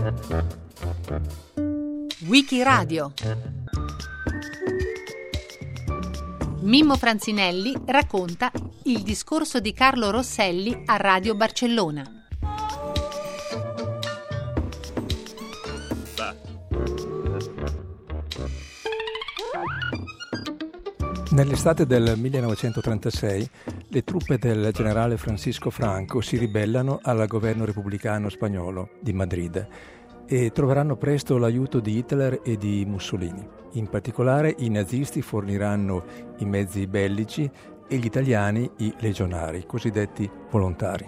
Wikiradio. Mimmo Franzinelli racconta il discorso di Carlo Rosselli a Radio Barcellona. Nell'estate del 1936 le truppe del generale Francisco Franco si ribellano al governo repubblicano spagnolo di Madrid e troveranno presto l'aiuto di Hitler e di Mussolini. In particolare i nazisti forniranno i mezzi bellici e gli italiani i legionari, cosiddetti volontari.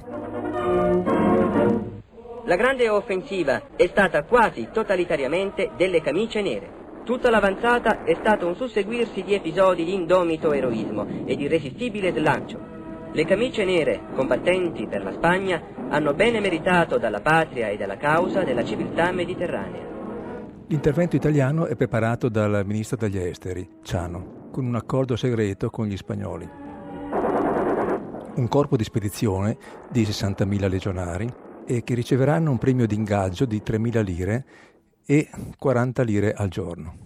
La grande offensiva è stata quasi totalitariamente delle camicie nere. Tutta l'avanzata è stato un susseguirsi di episodi di indomito eroismo e di irresistibile slancio. Le camicie nere, combattenti per la Spagna, hanno bene meritato dalla patria e dalla causa della civiltà mediterranea. L'intervento italiano è preparato dal ministro degli esteri, Ciano, con un accordo segreto con gli spagnoli. Un corpo di spedizione di 60.000 legionari e che riceveranno un premio di ingaggio di 3.000 lire e 40 lire al giorno.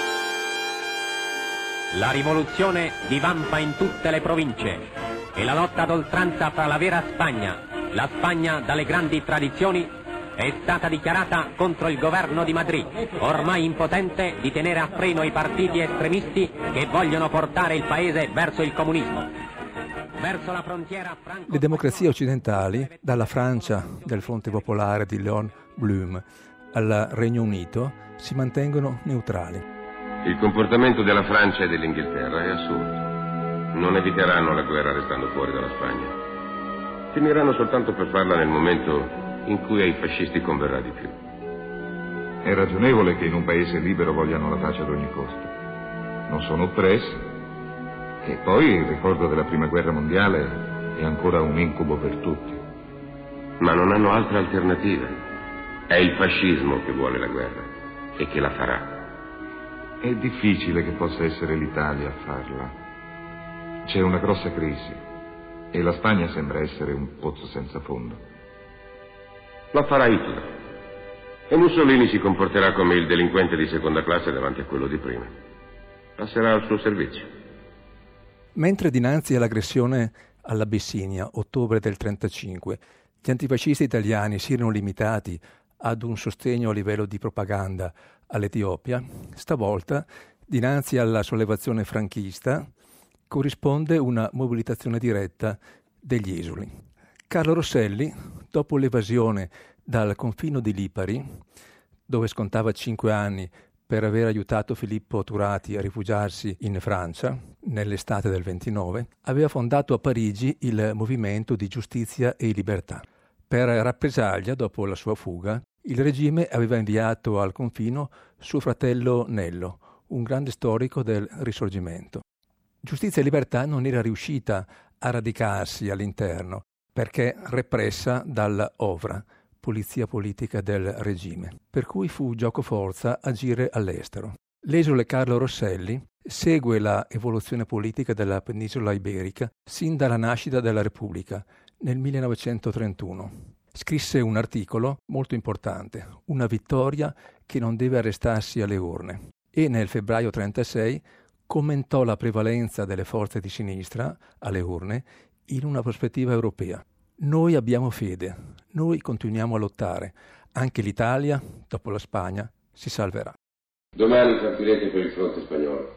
La rivoluzione divampa in tutte le province e la lotta d'oltranza fra la vera Spagna, la Spagna dalle grandi tradizioni, è stata dichiarata contro il governo di Madrid, ormai impotente di tenere a freno i partiti estremisti che vogliono portare il paese verso il comunismo. Verso la frontiera Le democrazie occidentali, dalla Francia del Fronte Popolare di Léon Blum al Regno Unito, si mantengono neutrali. Il comportamento della Francia e dell'Inghilterra è assurdo. Non eviteranno la guerra restando fuori dalla Spagna. Finiranno soltanto per farla nel momento in cui ai fascisti converrà di più. È ragionevole che in un paese libero vogliano la pace ad ogni costo. Non sono oppressi. E poi il ricordo della Prima Guerra Mondiale è ancora un incubo per tutti. Ma non hanno altre alternative. È il fascismo che vuole la guerra e che la farà. È difficile che possa essere l'Italia a farla. C'è una grossa crisi e la Spagna sembra essere un pozzo senza fondo. La farà Hitler. E Mussolini si comporterà come il delinquente di seconda classe davanti a quello di prima. Passerà al suo servizio. Mentre dinanzi all'aggressione all'Abissinia, ottobre del 1935, gli antifascisti italiani si erano limitati ad un sostegno a livello di propaganda all'Etiopia, stavolta, dinanzi alla sollevazione franchista, corrisponde una mobilitazione diretta degli esuli. Carlo Rosselli, dopo l'evasione dal confino di Lipari, dove scontava 5 anni per aver aiutato Filippo Turati a rifugiarsi in Francia nell'estate del 29, aveva fondato a Parigi il Movimento di Giustizia e Libertà. Per rappresaglia, dopo la sua fuga, il regime aveva inviato al confino suo fratello Nello, un grande storico del Risorgimento. Giustizia e Libertà non era riuscita a radicarsi all'interno perché repressa dalla OVRA, polizia politica del regime, per cui fu giocoforza agire all'estero. L'esule Carlo Rosselli segue la evoluzione politica della penisola iberica sin dalla nascita della Repubblica nel 1931. Scrisse un articolo molto importante, Una vittoria che non deve arrestarsi alle urne, e nel febbraio 1936 commentò la prevalenza delle forze di sinistra alle urne in una prospettiva europea. Noi abbiamo fede, noi continuiamo a lottare, anche l'Italia, dopo la Spagna, si salverà. Domani partirete per il fronte spagnolo.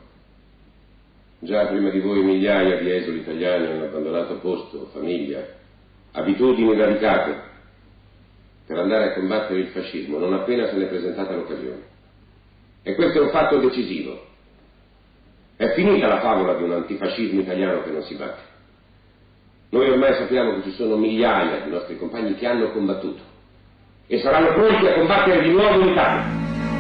Già prima di voi migliaia di esuli italiani hanno abbandonato posto, famiglia, abitudini radicate per andare a combattere il fascismo non appena se ne è presentata l'occasione. E questo è un fatto decisivo. È finita la favola di un antifascismo italiano che non si batte. Noi ormai sappiamo che ci sono migliaia di nostri compagni che hanno combattuto e saranno pronti a combattere di nuovo in Italia.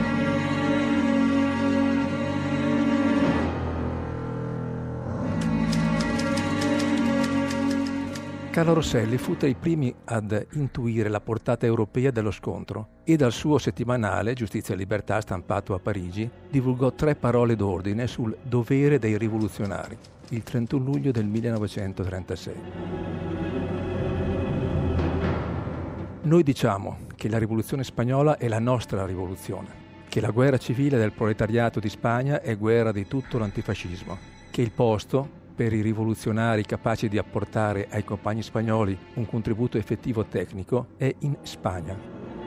Carlo Rosselli fu tra i primi ad intuire la portata europea dello scontro e dal suo settimanale Giustizia e Libertà, stampato a Parigi, divulgò 3 parole d'ordine sul dovere dei rivoluzionari, il 31 luglio del 1936. Noi diciamo che la rivoluzione spagnola è la nostra rivoluzione, che la guerra civile del proletariato di Spagna è guerra di tutto l'antifascismo, che il posto per i rivoluzionari capaci di apportare ai compagni spagnoli un contributo effettivo tecnico è in Spagna.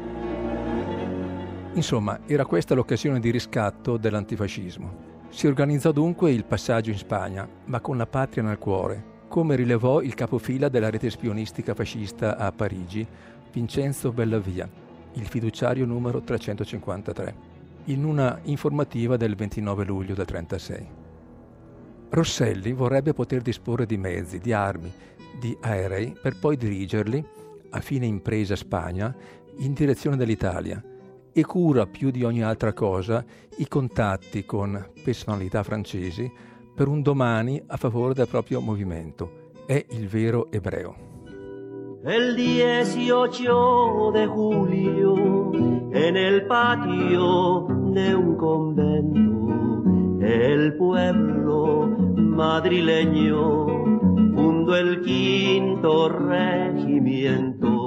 Insomma, era questa l'occasione di riscatto dell'antifascismo. Si organizzò dunque il passaggio in Spagna, ma con la patria nel cuore, come rilevò il capofila della rete spionistica fascista a Parigi, Vincenzo Bellavia, il fiduciario numero 353, in una informativa del 29 luglio del 1936. Rosselli vorrebbe poter disporre di mezzi, di armi, di aerei per poi dirigerli, a fine impresa Spagna, in direzione dell'Italia, e cura più di ogni altra cosa i contatti con personalità francesi per un domani a favore del proprio movimento. È il vero ebreo. El 18 de julio, en el patio de un convento, el pueblo madrileño fundó el 5º regimiento.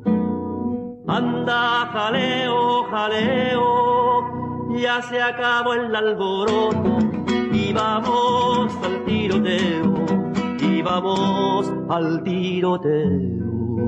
Anda, jaleo, jaleo, ya se acabó el alboroto y vamos al tiroteo, y vamos al tiroteo.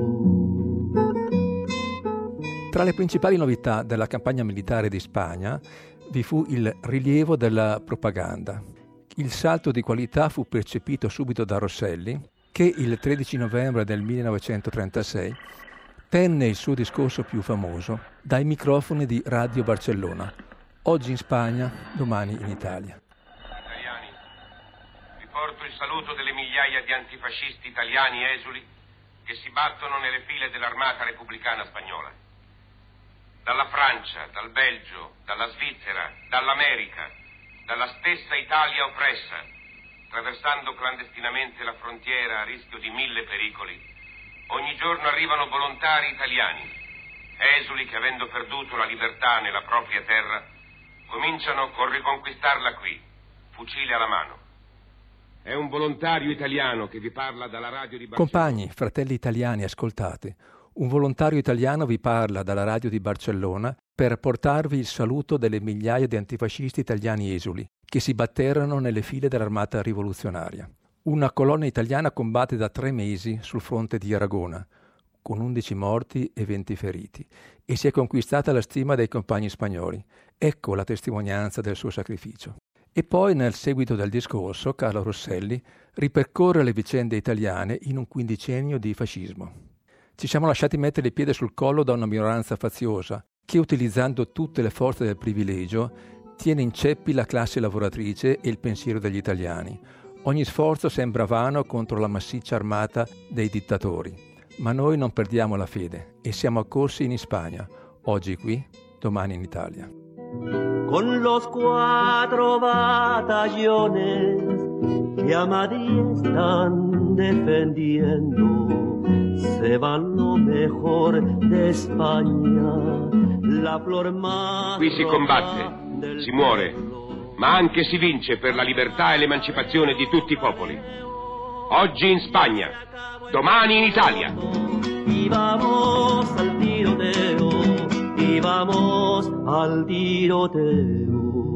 Tra le principali novità della campagna militare di Spagna vi fu il rilievo della propaganda. Il salto di qualità fu percepito subito da Rosselli, che il 13 novembre del 1936 tenne il suo discorso più famoso dai microfoni di Radio Barcellona, oggi in Spagna, domani in Italia. Italiani, vi porto il saluto delle migliaia di antifascisti italiani esuli che si battono nelle file dell'armata repubblicana spagnola. Dalla Francia, dal Belgio, dalla Svizzera, dall'America, dalla stessa Italia oppressa, attraversando clandestinamente la frontiera a rischio di 1000 pericoli, ogni giorno arrivano volontari italiani, esuli che avendo perduto la libertà nella propria terra, cominciano con riconquistarla qui, fucile alla mano. È un volontario italiano che vi parla dalla radio di Barcellona. Compagni, fratelli italiani, ascoltate. Un volontario italiano vi parla dalla radio di Barcellona per portarvi il saluto delle migliaia di antifascisti italiani esuli che si batterono nelle file dell'armata rivoluzionaria. Una colonna italiana combatte da 3 mesi sul fronte di Aragona, con 11 morti e 20 feriti, e si è conquistata la stima dei compagni spagnoli. Ecco la testimonianza del suo sacrificio. E poi, nel seguito del discorso, Carlo Rosselli ripercorre le vicende italiane in un quindicennio di fascismo. Ci siamo lasciati mettere il piede sul collo da una minoranza faziosa che, utilizzando tutte le forze del privilegio, tiene in ceppi la classe lavoratrice e il pensiero degli italiani. Ogni sforzo sembra vano contro la massiccia armata dei dittatori, ma noi non perdiamo la fede e siamo accorsi in Spagna, oggi qui, domani in Italia. Con los 4 batallones que a Madrid están defendiendo, se va lo mejor de España, la flor más. Qui si combatte, si muore, ma anche si vince per la libertà e l'emancipazione di tutti i popoli. Oggi in Spagna, domani in Italia. Y vamos al tiroteo, y vamos al tiroteo.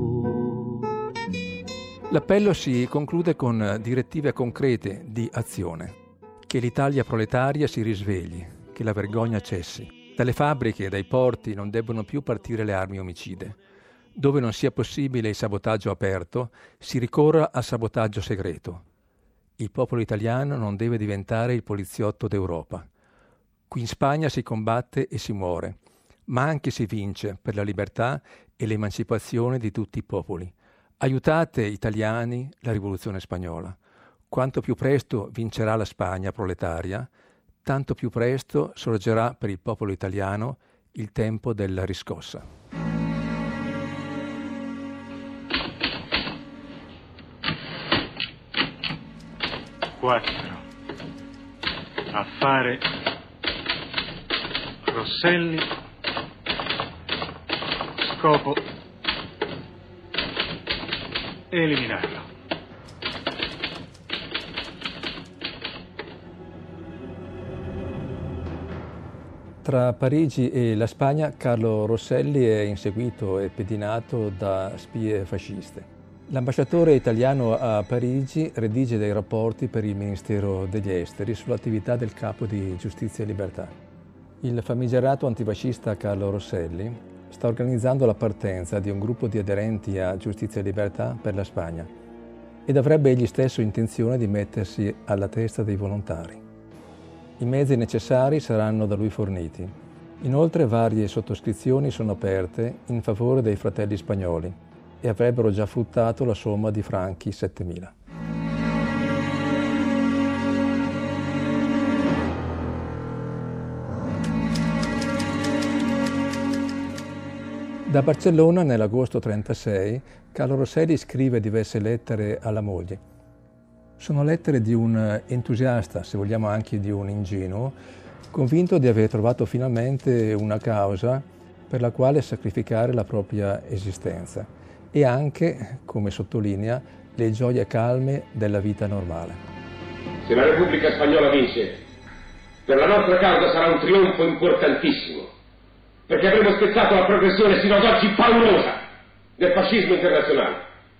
L'appello si conclude con direttive concrete di azione. Che l'Italia proletaria si risvegli, che la vergogna cessi. Dalle fabbriche e dai porti non debbono più partire le armi omicide. Dove non sia possibile il sabotaggio aperto, si ricorra al sabotaggio segreto. Il popolo italiano non deve diventare il poliziotto d'Europa. Qui in Spagna si combatte e si muore, ma anche si vince per la libertà e l'emancipazione di tutti i popoli. Aiutate, italiani, la rivoluzione spagnola. Quanto più presto vincerà la Spagna proletaria, tanto più presto sorgerà per il popolo italiano il tempo della riscossa. Quattro. Affare Rosselli. Scopo eliminarlo. Tra Parigi e la Spagna, Carlo Rosselli è inseguito e pedinato da spie fasciste. L'ambasciatore italiano a Parigi redige dei rapporti per il Ministero degli Esteri sull'attività del capo di Giustizia e Libertà. Il famigerato antifascista Carlo Rosselli sta organizzando la partenza di un gruppo di aderenti a Giustizia e Libertà per la Spagna ed avrebbe egli stesso intenzione di mettersi alla testa dei volontari. I mezzi necessari saranno da lui forniti. Inoltre varie sottoscrizioni sono aperte in favore dei fratelli spagnoli e avrebbero già fruttato la somma di franchi 7.000. Da Barcellona, nell'agosto 1936, Carlo Rosselli scrive diverse lettere alla moglie. Sono lettere di un entusiasta, se vogliamo anche di un ingenuo, convinto di aver trovato finalmente una causa per la quale sacrificare la propria esistenza e anche, come sottolinea, le gioie calme della vita normale. Se la Repubblica Spagnola vince, per la nostra causa sarà un trionfo importantissimo, perché avremo spezzato la progressione sino ad oggi paurosa del fascismo internazionale.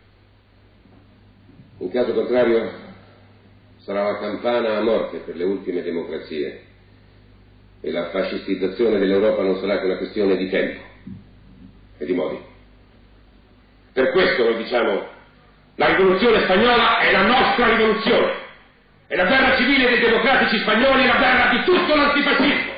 In caso contrario, sarà la campana a morte per le ultime democrazie e la fascistizzazione dell'Europa non sarà che una questione di tempo e di modi. Per questo noi diciamo: la rivoluzione spagnola è la nostra rivoluzione, e la guerra civile dei democratici spagnoli è la guerra di tutto l'antifascismo.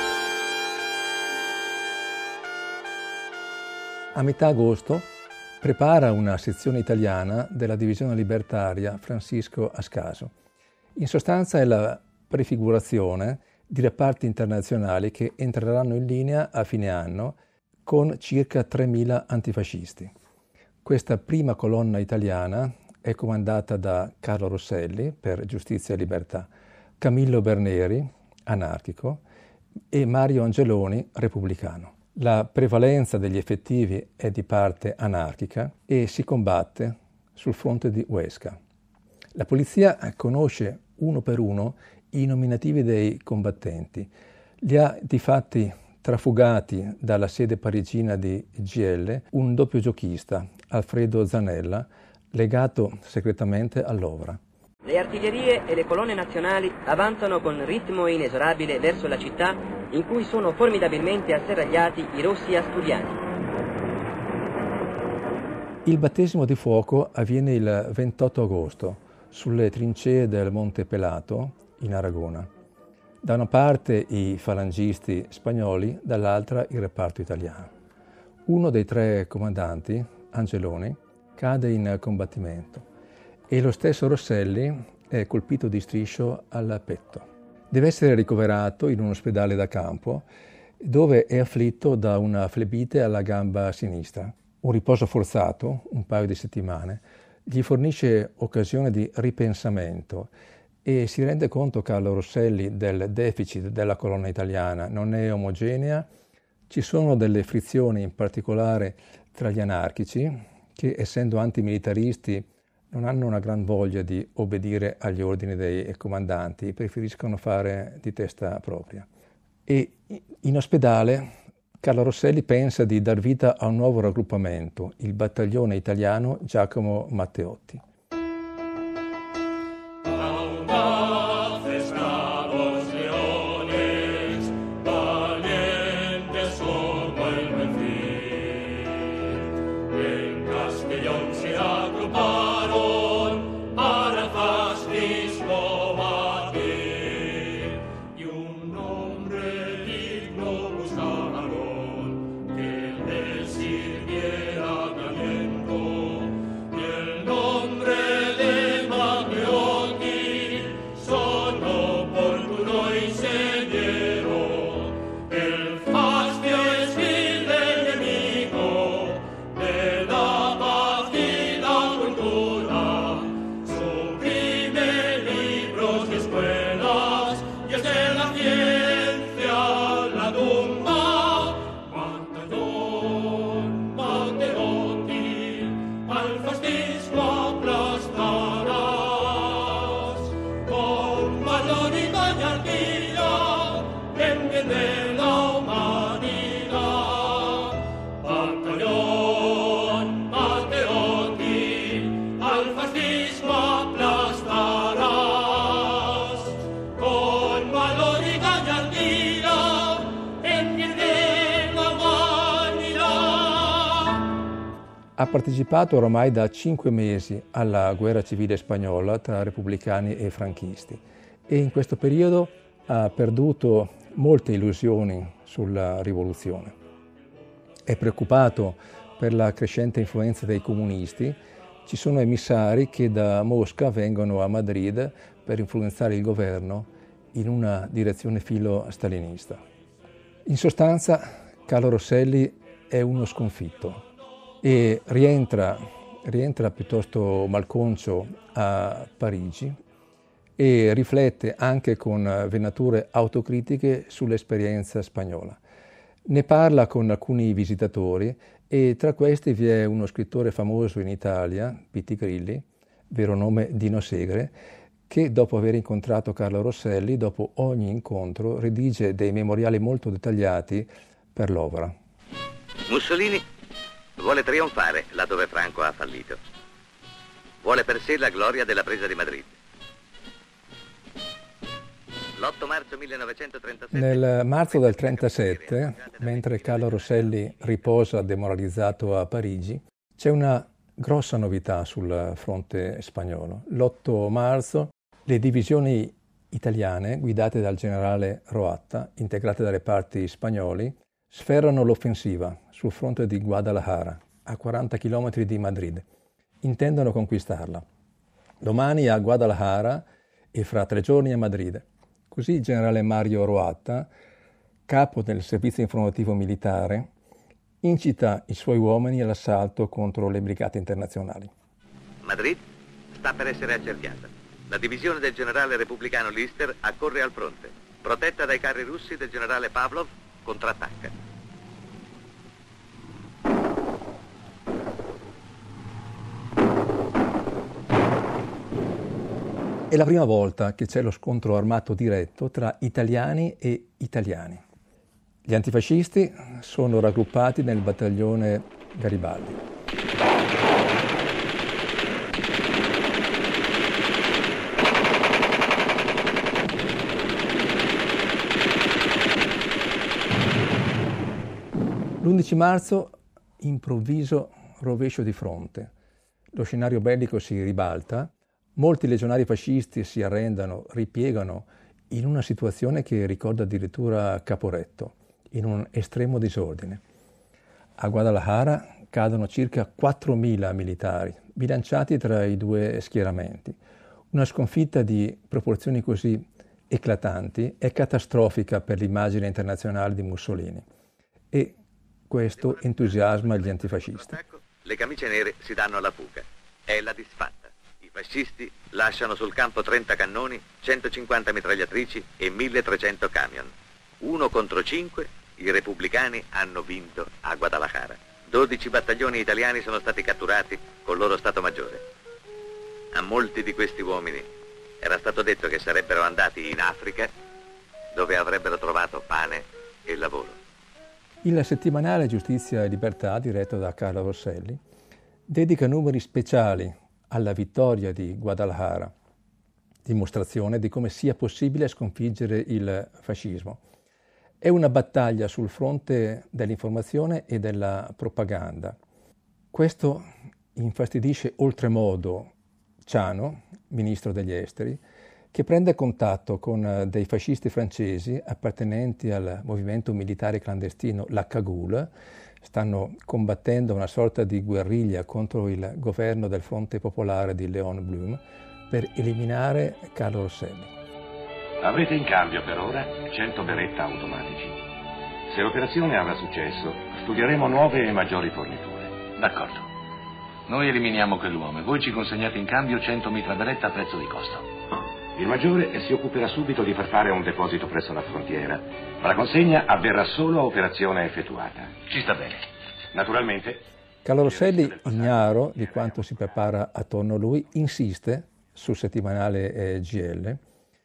A metà agosto prepara una sezione italiana della divisione libertaria Francisco Ascaso. In sostanza è la prefigurazione di reparti internazionali che entreranno in linea a fine anno con circa 3.000 antifascisti. Questa prima colonna italiana è comandata da Carlo Rosselli per Giustizia e Libertà, Camillo Berneri, anarchico, e Mario Angeloni, repubblicano. La prevalenza degli effettivi è di parte anarchica e si combatte sul fronte di Huesca. La polizia conosce uno per uno i nominativi dei combattenti. Li ha difatti trafugati dalla sede parigina di GL un doppio giochista, Alfredo Zanella, legato segretamente all'Ovra. Le artiglierie e le colonne nazionali avanzano con ritmo inesorabile verso la città in cui sono formidabilmente asserragliati i rossi asturiani. Il battesimo di fuoco avviene il 28 agosto sulle trincee del Monte Pelato in Aragona. Da una parte i falangisti spagnoli, dall'altra il reparto italiano. Uno dei tre comandanti, Angeloni, cade in combattimento e lo stesso Rosselli è colpito di striscio al petto. Deve essere ricoverato in un ospedale da campo dove è afflitto da una flebite alla gamba sinistra. Un riposo forzato, un paio di settimane, gli fornisce occasione di ripensamento e si rende conto Carlo Rosselli del deficit della colonna italiana, non è omogenea, ci sono delle frizioni in particolare tra gli anarchici che, essendo antimilitaristi, non hanno una gran voglia di obbedire agli ordini dei comandanti, preferiscono fare di testa propria. E in ospedale Carlo Rosselli pensa di dar vita a un nuovo raggruppamento, il battaglione italiano Giacomo Matteotti. Nombre Ha partecipato oramai da 5 mesi alla guerra civile spagnola tra repubblicani e franchisti e in questo periodo ha perduto molte illusioni sulla rivoluzione. È preoccupato per la crescente influenza dei comunisti. Ci sono emissari che da Mosca vengono a Madrid per influenzare il governo in una direzione filo-stalinista. In sostanza, Carlo Rosselli è uno sconfitto e rientra piuttosto malconcio a Parigi e riflette anche con venature autocritiche sull'esperienza spagnola. Ne parla con alcuni visitatori e tra questi vi è uno scrittore famoso in Italia, Pitti Grilli, vero nome Dino Segre, che dopo aver incontrato Carlo Rosselli, dopo ogni incontro, redige dei memoriali molto dettagliati per l'opera. Mussolini vuole trionfare laddove Franco ha fallito. Vuole per sé la gloria della presa di Madrid. L'8 marzo 1937... Nel marzo del 1937, mentre Carlo Rosselli riposa demoralizzato a Parigi, c'è una grossa novità sul fronte spagnolo. L'8 marzo le divisioni italiane, guidate dal generale Roatta, integrate dai reparti spagnoli, sferrano l'offensiva sul fronte di Guadalajara, a 40 km di Madrid. Intendono conquistarla. Domani a Guadalajara e fra 3 giorni a Madrid. Così il generale Mario Roatta, capo del servizio informativo militare, incita i suoi uomini all'assalto contro le brigate internazionali. Madrid sta per essere accerchiata. La divisione del generale repubblicano Lister accorre al fronte. Protetta dai carri russi del generale Pavlov, contrattacca. È la prima volta che c'è lo scontro armato diretto tra italiani e italiani. Gli antifascisti sono raggruppati nel battaglione Garibaldi. L'11 marzo, improvviso rovescio di fronte. Lo scenario bellico si ribalta. Molti legionari fascisti si arrendano, ripiegano in una situazione che ricorda addirittura Caporetto, in un estremo disordine. A Guadalajara cadono circa 4.000 militari, bilanciati tra i 2 schieramenti. Una sconfitta di proporzioni così eclatanti è catastrofica per l'immagine internazionale di Mussolini e questo entusiasma gli antifascisti. Le camicie nere si danno alla fuga. È la disfatta. I fascisti lasciano sul campo 30 cannoni, 150 mitragliatrici e 1.300 camion. 1 contro 5, i repubblicani hanno vinto a Guadalajara. 12 battaglioni italiani sono stati catturati col loro Stato Maggiore. A molti di questi uomini era stato detto che sarebbero andati in Africa, dove avrebbero trovato pane e lavoro. Il settimanale Giustizia e Libertà, diretto da Carlo Rosselli, dedica numeri speciali alla vittoria di Guadalajara, dimostrazione di come sia possibile sconfiggere il fascismo. È una battaglia sul fronte dell'informazione e della propaganda. Questo infastidisce oltremodo Ciano, ministro degli esteri, che prende contatto con dei fascisti francesi appartenenti al movimento militare clandestino La Cagoule. Stanno combattendo una sorta di guerriglia contro il governo del Fronte Popolare di Léon Blum per eliminare Carlo Rosselli. Avrete in cambio per ora 100 beretta automatici. Se l'operazione avrà successo, studieremo nuove e maggiori forniture. D'accordo. Noi eliminiamo quell'uomo e voi ci consegnate in cambio 100 mitra beretta a prezzo di costo. Il maggiore si occuperà subito di far fare un deposito presso la frontiera, ma la consegna avverrà solo a operazione effettuata. Ci sta bene. Naturalmente... Carlo Rosselli, ignaro di quanto si prepara attorno a lui, insiste sul settimanale GL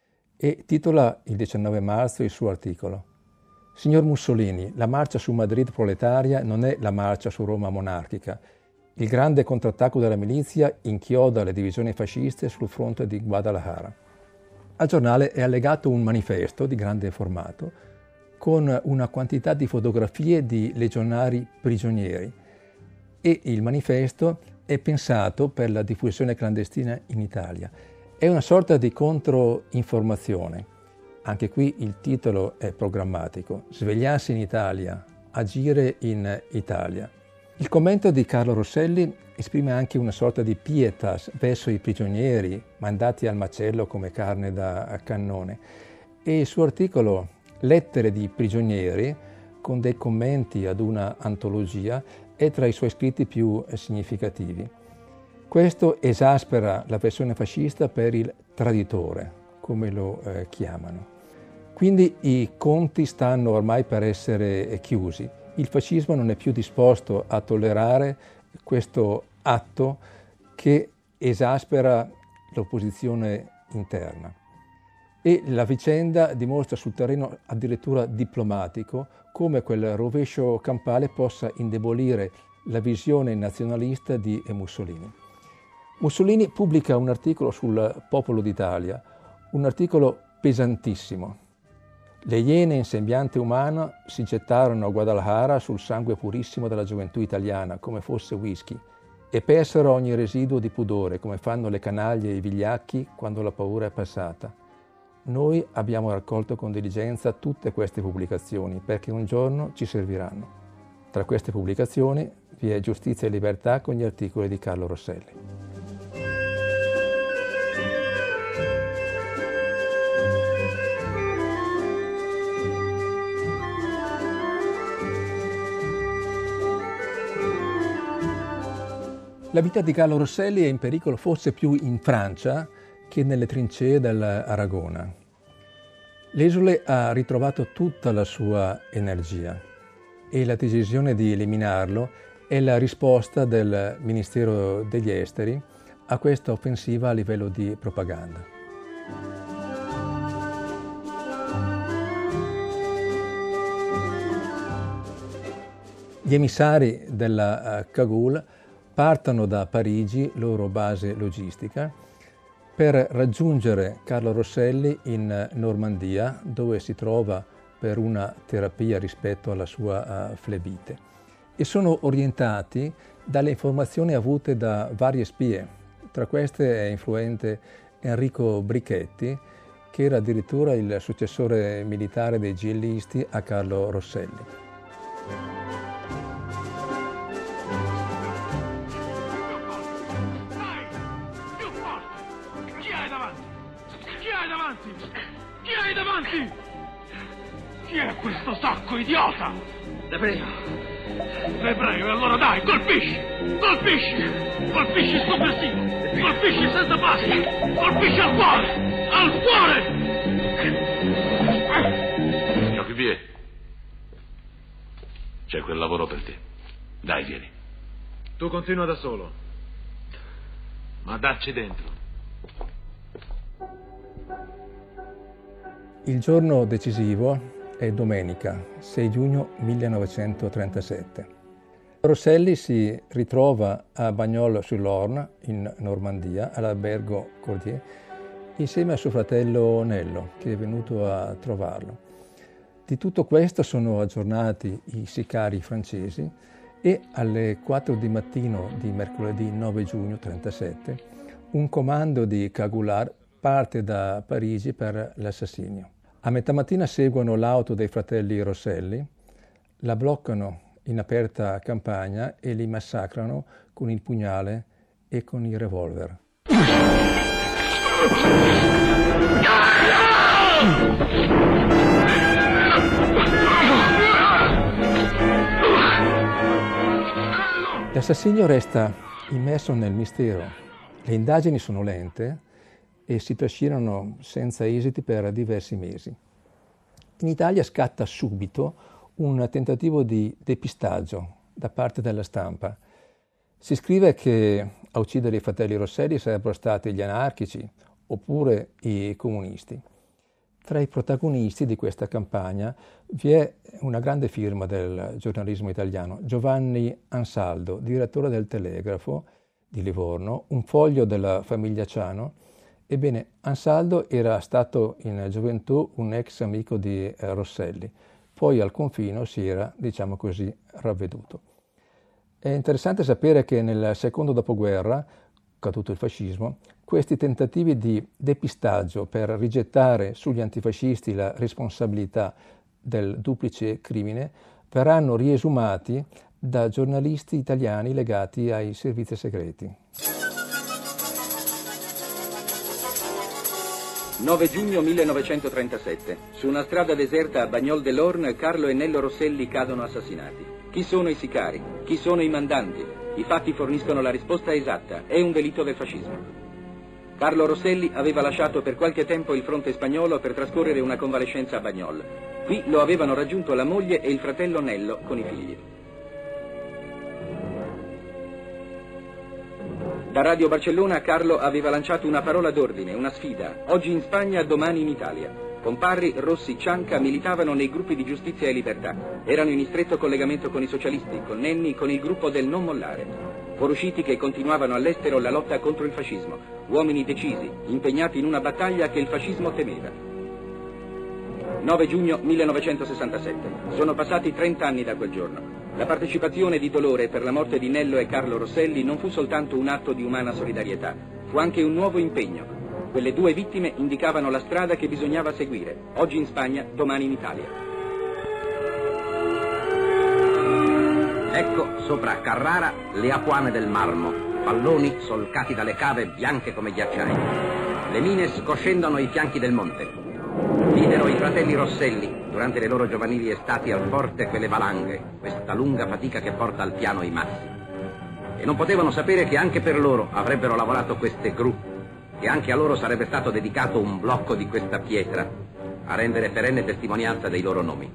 e titola il 19 marzo il suo articolo: Signor Mussolini, la marcia su Madrid proletaria non è la marcia su Roma monarchica. Il grande contrattacco della milizia inchioda le divisioni fasciste sul fronte di Guadalajara. Al giornale è allegato un manifesto di grande formato con una quantità di fotografie di legionari prigionieri e il manifesto è pensato per la diffusione clandestina in Italia. È una sorta di controinformazione. Anche qui il titolo è programmatico: svegliarsi in Italia, agire in Italia. Il commento di Carlo Rosselli esprime anche una sorta di pietas verso i prigionieri mandati al macello come carne da cannone, e il suo articolo Lettere di prigionieri, con dei commenti ad una antologia, è tra i suoi scritti più significativi. Questo esaspera la versione fascista per il traditore, come lo chiamano. Quindi i conti stanno ormai per essere chiusi. Il fascismo non è più disposto a tollerare questo atto che esaspera l'opposizione interna. E la vicenda dimostra sul terreno addirittura diplomatico come quel rovescio campale possa indebolire la visione nazionalista di Mussolini. Mussolini pubblica un articolo sul Popolo d'Italia, un articolo pesantissimo. Le iene in sembiante umano si gettarono a Guadalajara sul sangue purissimo della gioventù italiana, come fosse whisky, e persero ogni residuo di pudore, come fanno le canaglie e i vigliacchi quando la paura è passata. Noi abbiamo raccolto con diligenza tutte queste pubblicazioni perché un giorno ci serviranno. Tra queste pubblicazioni vi è Giustizia e Libertà con gli articoli di Carlo Rosselli. La vita di Carlo Rosselli è in pericolo forse più in Francia che nelle trincee dell'Aragona. L'esule ha ritrovato tutta la sua energia e la decisione di eliminarlo è la risposta del Ministero degli Esteri a questa offensiva a livello di propaganda. Gli emissari della Cagoule partono da Parigi, loro base logistica, per raggiungere Carlo Rosselli in Normandia, dove si trova per una terapia rispetto alla sua flebite, e sono orientati dalle informazioni avute da varie spie. Tra queste è influente Enrico Brichetti, che era addirittura il successore militare dei GILlisti a Carlo Rosselli. Chi hai davanti? Chi è questo sacco, idiota? L'ebreo. L'ebreo, e allora dai, colpisci! Colpisci! Colpisci sovversivo! Colpisci senza pace! Colpisci al cuore! Al cuore! Signor Cuvier, c'è quel lavoro per te. Dai, vieni. Tu continua da solo. Ma dacci dentro. Il giorno decisivo è domenica, 6 giugno 1937. Rosselli si ritrova a Bagnols-sur-l'Orne, in Normandia, all'albergo Cordier, insieme a suo fratello Nello, che è venuto a trovarlo. Di tutto questo sono aggiornati i sicari francesi e alle 4 di mattino di mercoledì 9 giugno 1937 un comando di Cagoulard parte da Parigi per l'assassinio. A metà mattina seguono l'auto dei fratelli Rosselli, la bloccano in aperta campagna e li massacrano con il pugnale e con il revolver. L'assassinio resta immerso nel mistero. Le indagini sono lente e si trascinano senza esiti per diversi mesi. In Italia scatta subito un tentativo di depistaggio da parte della stampa. Si scrive che a uccidere i fratelli Rosselli sarebbero stati gli anarchici oppure i comunisti. Tra i protagonisti di questa campagna vi è una grande firma del giornalismo italiano, Giovanni Ansaldo, direttore del Telegrafo di Livorno, un foglio della famiglia Ciano. Ebbene, Ansaldo era stato in gioventù un ex amico di Rosselli, poi al confino si era, diciamo così, ravveduto. È interessante sapere che nel secondo dopoguerra, caduto il fascismo, questi tentativi di depistaggio per rigettare sugli antifascisti la responsabilità del duplice crimine verranno riesumati da giornalisti italiani legati ai servizi segreti. 9 giugno 1937. Su una strada deserta a Bagnol dell'Orne, Carlo e Nello Rosselli cadono assassinati. Chi sono i sicari? Chi sono i mandanti? I fatti forniscono la risposta esatta. È un delitto del fascismo. Carlo Rosselli aveva lasciato per qualche tempo il fronte spagnolo per trascorrere una convalescenza a Bagnol. Qui lo avevano raggiunto la moglie e il fratello Nello con i figli. Da Radio Barcellona Carlo aveva lanciato una parola d'ordine, una sfida. Oggi in Spagna, domani in Italia. Con Parri, Rossi, Cianca militavano nei gruppi di Giustizia e Libertà. Erano in stretto collegamento con i socialisti, con Nenni, con il gruppo del Non Mollare. Fuoriusciti che continuavano all'estero la lotta contro il fascismo. Uomini decisi, impegnati in una battaglia che il fascismo temeva. 9 giugno 1967. Sono passati 30 anni da quel giorno. La partecipazione di dolore per la morte di Nello e Carlo Rosselli non fu soltanto un atto di umana solidarietà, fu anche un nuovo impegno. Quelle due vittime indicavano la strada che bisognava seguire. Oggi in Spagna, domani in Italia. Ecco, sopra Carrara, le acquame del marmo, palloni solcati dalle cave bianche come ghiacciai. Le mine scoscendono ai fianchi del monte. Videro i fratelli Rosselli, durante le loro giovanili estati al forte quelle valanghe, questa lunga fatica che porta al piano i massi. E non potevano sapere che anche per loro avrebbero lavorato queste gru, che anche a loro sarebbe stato dedicato un blocco di questa pietra, a rendere perenne testimonianza dei loro nomi.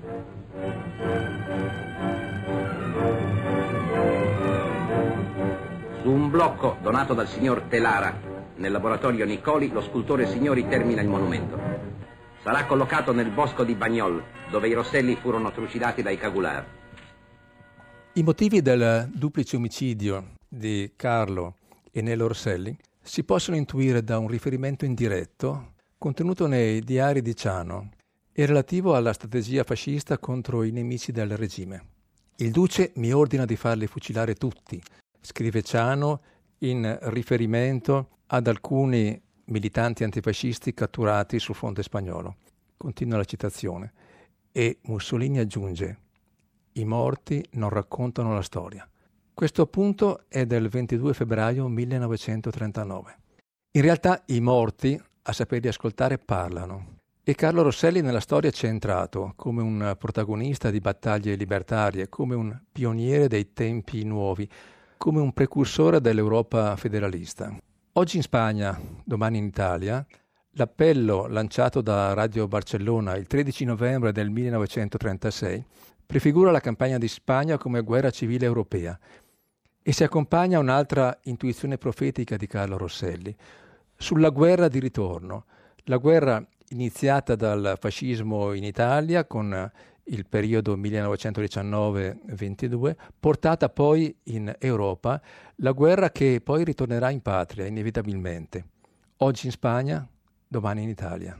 Su un blocco donato dal signor Telara, nel laboratorio Nicoli, lo scultore Signori termina il monumento. Sarà collocato nel bosco di Bagnol, dove i Rosselli furono trucidati dai Cagular. I motivi del duplice omicidio di Carlo e Nello Rosselli si possono intuire da un riferimento indiretto contenuto nei diari di Ciano e relativo alla strategia fascista contro i nemici del regime. Il duce mi ordina di farli fucilare tutti, scrive Ciano in riferimento ad alcuni militanti antifascisti catturati sul fronte spagnolo. Continua la citazione. E Mussolini aggiunge: i morti non raccontano la storia. Questo appunto è del 22 febbraio 1939. In realtà i morti, a saperli ascoltare, parlano. E Carlo Rosselli nella storia c'è entrato come un protagonista di battaglie libertarie, come un pioniere dei tempi nuovi, come un precursore dell'Europa federalista. Oggi in Spagna, domani in Italia, l'appello lanciato da Radio Barcellona il 13 novembre del 1936 prefigura la campagna di Spagna come guerra civile europea e si accompagna a un'altra intuizione profetica di Carlo Rosselli sulla guerra di ritorno, la guerra iniziata dal fascismo in Italia con il periodo 1919-22, portata poi in Europa, la guerra che poi ritornerà in patria inevitabilmente. Oggi in Spagna, domani in Italia.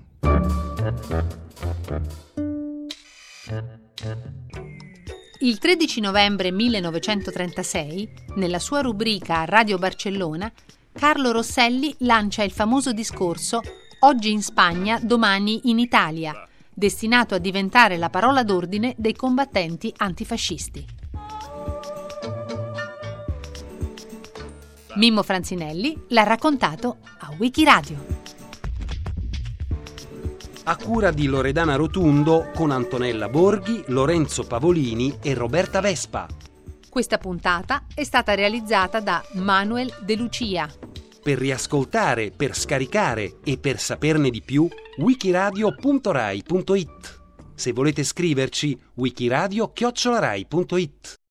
Il 13 novembre 1936, nella sua rubrica a Radio Barcellona, Carlo Rosselli lancia il famoso discorso «Oggi in Spagna, domani in Italia», destinato a diventare la parola d'ordine dei combattenti antifascisti. Mimmo Franzinelli l'ha raccontato a Wikiradio. A cura di Loredana Rotundo con Antonella Borghi, Lorenzo Pavolini e Roberta Vespa. Questa puntata è stata realizzata da Manuel De Lucia. Per riascoltare, per scaricare e per saperne di più, wikiradio.rai.it. Se volete scriverci, wikiradio@rai.it.